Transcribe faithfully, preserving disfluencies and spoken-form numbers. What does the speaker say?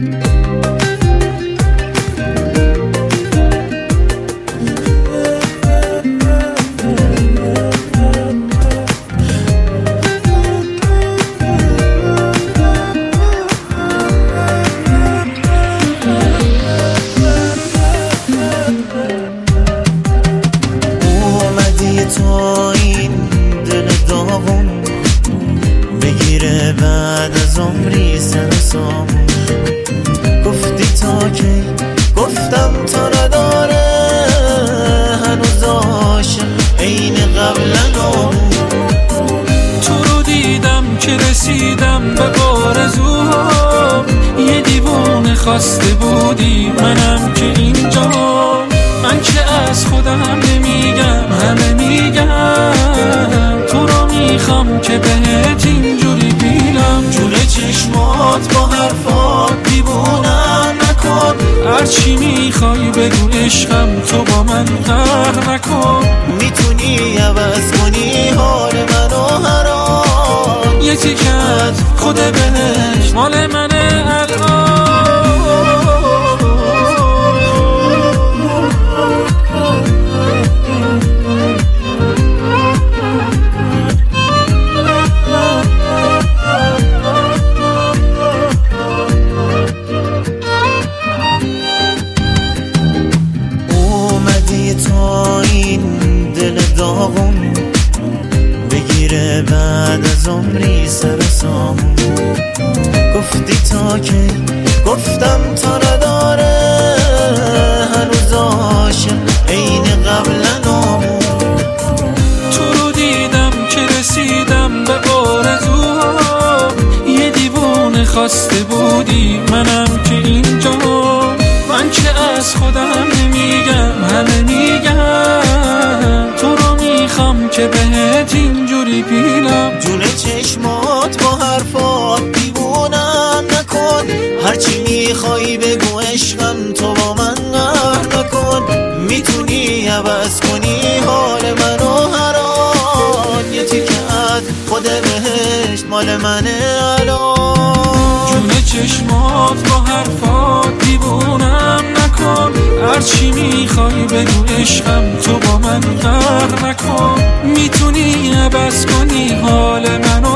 تا این دل داغم بگیره بعد از عمری سر سام. گفتی تا کی؟ گفتم تا نداره هنوز عاشق عین قبلنم. تو رو دیدم که رسیدم به آرزوام، یه دیوونه خواسته بودی منم که اینجا. من که از خودم نمیگم همه میگم، تو رو میخوام که بهت اینجوری بیلم. جلوی چشمات با حرفات دیوونم نکن، هرچی میخوای بگو عشقم تو با من قهر نکن. میتونی عوض کنی حال منو هر آن، یه تیکت خود بهش مال منه الان. تا این دل داغم بگیره بعد از عمری سر سام. گفتی تا کی؟ گفتم تا نداره هنوز عاشق عین قبلنم. تو رو دیدم که رسیدم به آرزوام، یه دیوونه خواسته بودی منم که اینجا. من که از خودم نمیگم همه میگم، تو رو میخوام که بهت اینجوری بیلم. جون چشمات با حرفات دیوونم نکن، هرچی میخوای بگو عشقم تو با من قهر نکن. میتونی عوض کنی حال منو هر آن، یه تیکت خود بهشت مال منه الان. جون چشمات با حرفات دیوونم نکن، هرچی میخوای بگو عشقم تو با من قهر نکن. میتونی عوض کنی حال منو